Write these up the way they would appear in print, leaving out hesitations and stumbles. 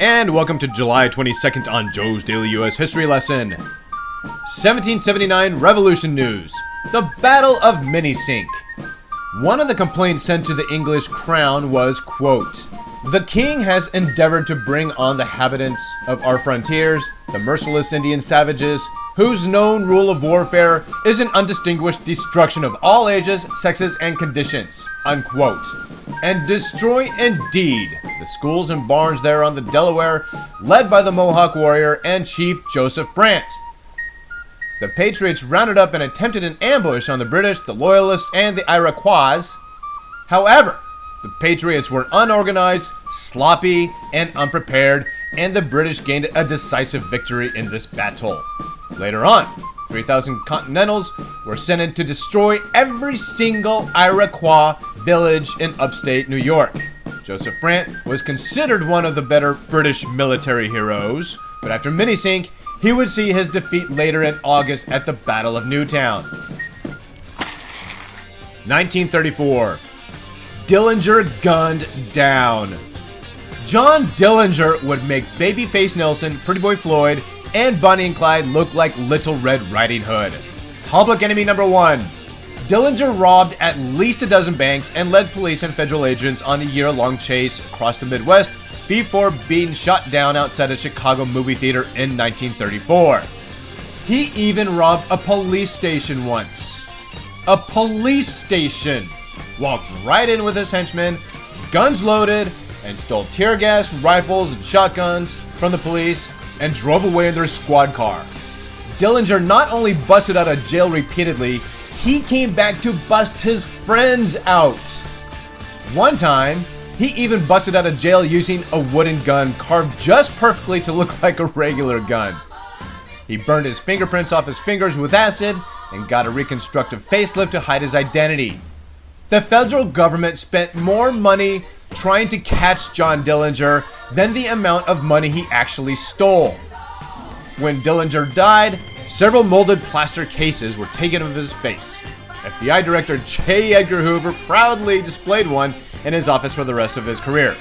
and welcome to July 22nd on Joe's Daily U.S. History Lesson. 1779 Revolution News. The Battle of Minisink. One of the complaints sent to the English crown was, quote, "The king has endeavored to bring on the inhabitants of our frontiers, the merciless Indian savages, whose known rule of warfare is an undistinguished destruction of all ages, sexes, and conditions," unquote. And destroy indeed the schools and barns there on the Delaware, led by the Mohawk warrior and chief Joseph Brant. The Patriots rounded up and attempted an ambush on the British, the Loyalists, and the Iroquois. However, the Patriots were unorganized, sloppy, and unprepared, and the British gained a decisive victory in this battle. Later on, 3,000 Continentals were sent in to destroy every single Iroquois village in upstate New York. Joseph Brant was considered one of the better British military heroes, but after Minisink, he would see his defeat later in August at the Battle of Newtown. 1934. Dillinger gunned down. John Dillinger would make Babyface Nelson, Pretty Boy Floyd, and Bonnie and Clyde look like Little Red Riding Hood. Public enemy number one. Dillinger robbed at least a dozen banks and led police and federal agents on a year-long chase across the Midwest before being shot down outside a Chicago movie theater in 1934. He even robbed a police station once. A police station! Walked right in with his henchmen, guns loaded, and stole tear gas, rifles, and shotguns from the police and drove away in their squad car. Dillinger not only busted out of jail repeatedly, he came back to bust his friends out. One time, he even busted out of jail using a wooden gun carved just perfectly to look like a regular gun. He burned his fingerprints off his fingers with acid and got a reconstructive facelift to hide his identity. The federal government spent more money trying to catch John Dillinger than the amount of money he actually stole. When Dillinger died, several molded plaster cases were taken of his face. FBI Director J. Edgar Hoover proudly displayed one in his office for the rest of his career.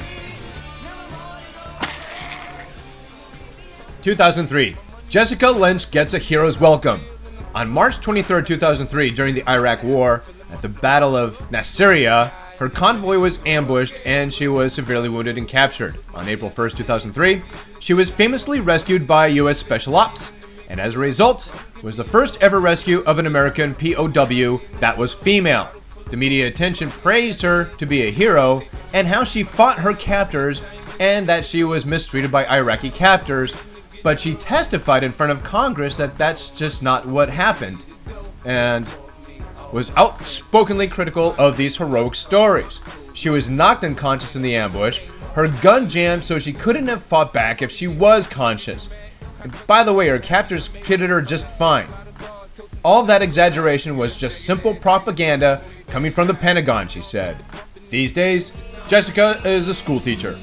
2003. Jessica Lynch gets a hero's welcome. On March 23, 2003, during the Iraq War, at the Battle of Nasiriyah, her convoy was ambushed and she was severely wounded and captured. On April 1, 2003, she was famously rescued by U.S. Special Ops, and as a result, was the first ever rescue of an American POW that was female. The media attention praised her to be a hero and how she fought her captors and that she was mistreated by Iraqi captors, but she testified in front of Congress that that's just not what happened, and was outspokenly critical of these heroic stories. She was knocked unconscious in the ambush, her gun jammed so she couldn't have fought back if she was conscious. And by the way, her captors treated her just fine. All that exaggeration was just simple propaganda coming from the Pentagon, she said. These days, Jessica is a school teacher.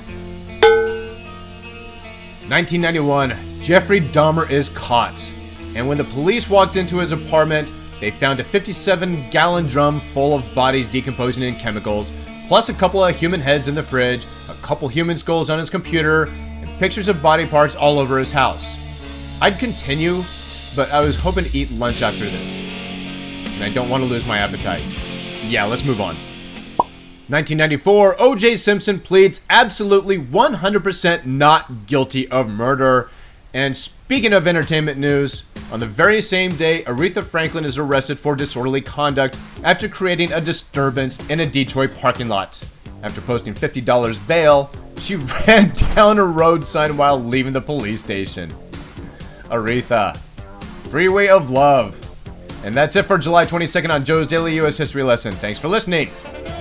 1991, Jeffrey Dahmer is caught. And when the police walked into his apartment, they found a 57-gallon drum full of bodies decomposing in chemicals, plus a couple of human heads in the fridge, a couple human skulls on his computer, and pictures of body parts all over his house. I'd continue, but I was hoping to eat lunch after this. And I don't want to lose my appetite. Yeah, let's move on. 1994, O.J. Simpson pleads absolutely 100% not guilty of murder. And speaking of entertainment news, on the very same day, Aretha Franklin is arrested for disorderly conduct after creating a disturbance in a Detroit parking lot. After posting $50 bail, she ran down a road sign while leaving the police station. Aretha. Freeway of love. And that's it for July 22nd on Joe's Daily U.S. History Lesson. Thanks for listening.